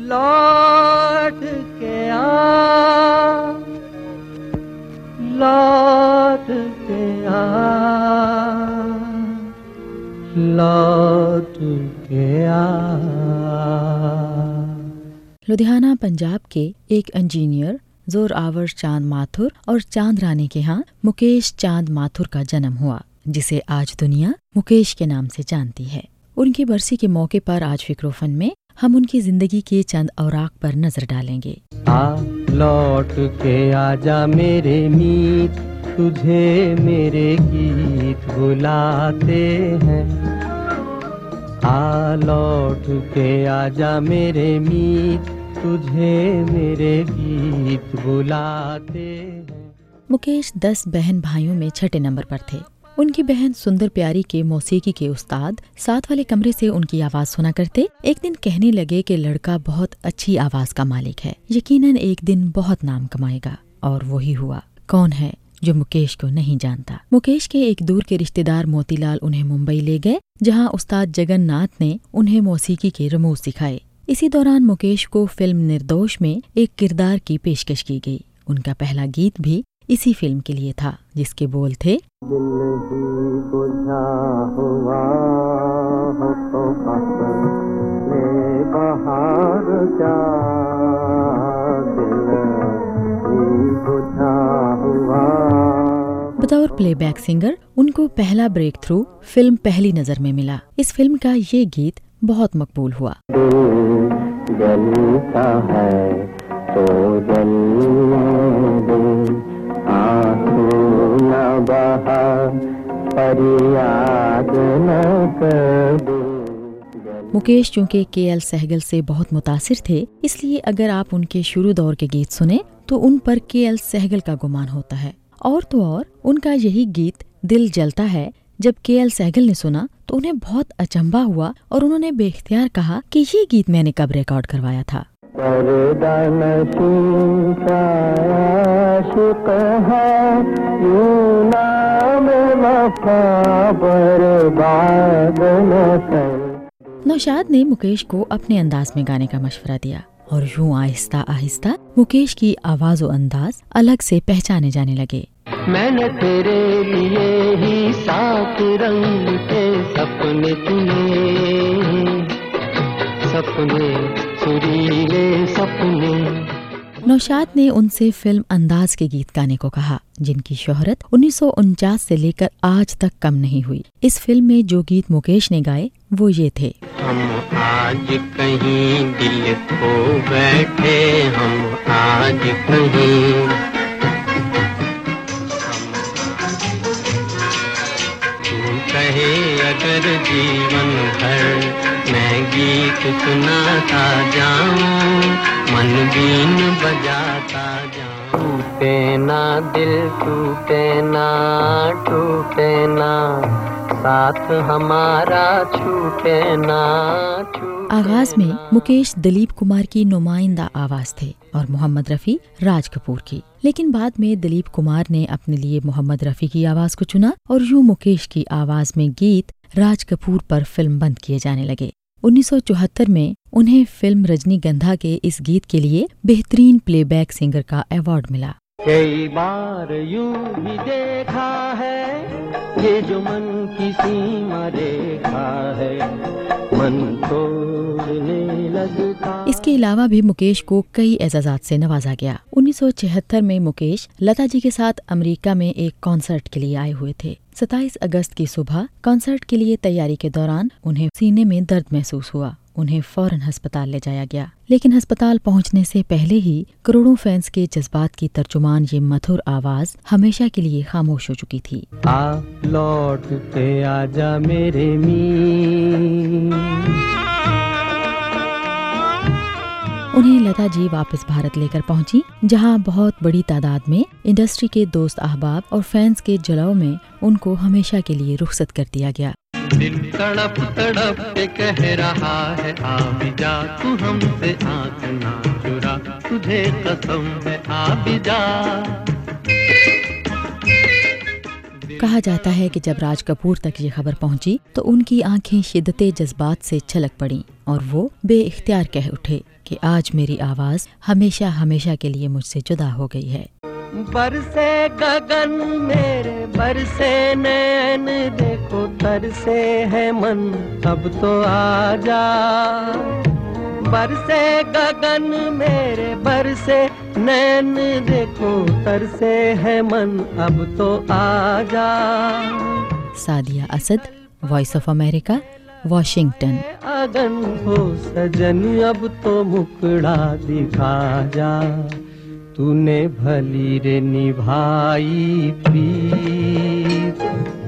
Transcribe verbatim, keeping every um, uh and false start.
लौट के आ, लौट के आ, लौट के आ। लुधियाना पंजाब के एक इंजीनियर जोरावर चांद माथुर और चांद रानी के यहाँ मुकेश चांद माथुर का जन्म हुआ, जिसे आज दुनिया मुकेश के नाम से जानती है। उनकी बरसी के मौके पर आज फिक्रोफन में हम उनकी जिंदगी के चंद औराक पर नजर डालेंगे। आ लौट के आजा मेरे मीत, तुझे मेरे गीत बुलाते हैं। आ लौट के आजा मेरे मीत, तुझे मेरे गीत बुलाते हैं। मुकेश दस बहन भाइयों में छठे नंबर पर थे। उनकी बहन सुंदर प्यारी के मौसीकी के उस्ताद साथ वाले कमरे से उनकी आवाज सुना करते। एक दिन कहने लगे कि लड़का बहुत अच्छी आवाज का मालिक है, यकीनन एक दिन बहुत नाम कमाएगा। और वही हुआ। कौन है जो मुकेश को नहीं जानता? मुकेश के एक दूर के रिश्तेदार मोतीलाल उन्हें मुंबई ले गए, जहां उस्ताद जगन्नाथ ने उन्हें मौसीकी के रमूज सिखाए। इसी दौरान मुकेश को फिल्म निर्दोष में एक किरदार की पेशकश की गई। उनका पहला गीत भी इसी फिल्म के लिए था, जिसके बोल थे, दिल ही बुझा हुआ हो तो ले बहार जा, दिल ही बुझा हुआ। बतौर प्लेबैक सिंगर उनको पहला ब्रेक थ्रू फिल्म पहली नजर में मिला। इस फिल्म का ये गीत बहुत मकबूल हुआ। जलता है तो जलने दे, आंसू न बहा, फरियाद न कर दे। मुकेश चूंकि के एल सहगल से बहुत मुतासिर थे, इसलिए अगर आप उनके शुरू दौर के गीत सुने तो उन पर के एल सहगल का गुमान होता है। और तो और उनका यही गीत दिल जलता है जब के एल सहगल ने सुना तो उन्हें बहुत अचंभा हुआ और उन्होंने बेख्तियार कहा कि ये गीत मैंने कब रिकॉर्ड करवाया था। नौशाद ने मुकेश को अपने अंदाज में गाने का मशवरा दिया और यूं आहिस्ता आहिस्ता मुकेश की आवाज और अंदाज अलग से पहचाने जाने लगे। मैंने तेरे लिए ही सात रंग के सपने चुने, सपने सुरीले सपने। नौशाद ने उनसे फिल्म अंदाज के गीत गाने को कहा, जिनकी शोहरत उन्नीस सौ उनचास से लेकर आज तक कम नहीं हुई। इस फिल्म में जो गीत मुकेश ने गाए वो ये थे, हम आज कहीं दिल खो बैठे, हम आज कहीं, तू कहे अगर जीवन भर मैं गीत सुनाता जाऊं, मन बीन बजाता जाऊं। टूटे ना दिल, टूटे ना, टूटे ना, साथ हमारा छूटे ना, छूटे। आगाज में मुकेश दिलीप कुमार की नुमाइंदा आवाज थे और मोहम्मद रफी राज कपूर की, लेकिन बाद में दिलीप कुमार ने अपने लिए मोहम्मद रफी की आवाज को चुना और यूं मुकेश की आवाज में गीत राज कपूर पर फिल्म बंद किए जाने लगे। उन्नीस सौ चौहत्तर में उन्हें फिल्म रजनीगंधा के इस गीत के लिए बेहतरीन प्लेबैक सिंगर का अवार्ड मिला। कई बार यूं भी देखा है, ये जो मन की सीमा रेखा है, मन तोड़ने लगता। इसके अलावा भी मुकेश को कई एजाजात से नवाजा गया। उन्नीस सौ छिहत्तर में मुकेश लता जी के साथ अमेरिका में एक कॉन्सर्ट के लिए आए हुए थे। सत्ताईस अगस्त की सुबह कॉन्सर्ट के लिए तैयारी के दौरान उन्हें सीने में दर्द महसूस हुआ। उन्हें फौरन अस्पताल ले जाया गया, लेकिन अस्पताल पहुंचने से पहले ही करोड़ों फैंस के जज्बात की तर्जुमान ये मधुर आवाज हमेशा के लिए खामोश हो चुकी थी। आ लौट के आजा मेरे मीत। उन्हें लता जी वापस भारत लेकर पहुंची, जहां बहुत बड़ी तादाद में इंडस्ट्री के दोस्त अहबाब और फैंस के जलाव में उनको हमेशा के लिए रुखसत कर दिया गया। दिल तड़प तड़प के कह रहा है, आ भी जा तू हमसे आँख ना चुरा, तुझे कसम है आ भी जा। कहा जाता है कि जब राज कपूर तक ये खबर पहुंची तो उनकी आंखें शिद्दते जज्बात से छलक पड़ीं और वो बेइख्तियार कह उठे कि आज मेरी आवाज हमेशा हमेशा के लिए मुझसे जुदा हो गई है। बरसे गगन मेरे बरसे नैन, देखो तरसे है मन अब तो आजा। बरसे गगन मेरे बरसे नैन, देखो तरसे है मन अब तो आजा। Sadia Asad, voice of America, Washington. अगन हो सजन अब तो मुकड़ा दिखा जा, तूने भली रे निभाई प्रीत।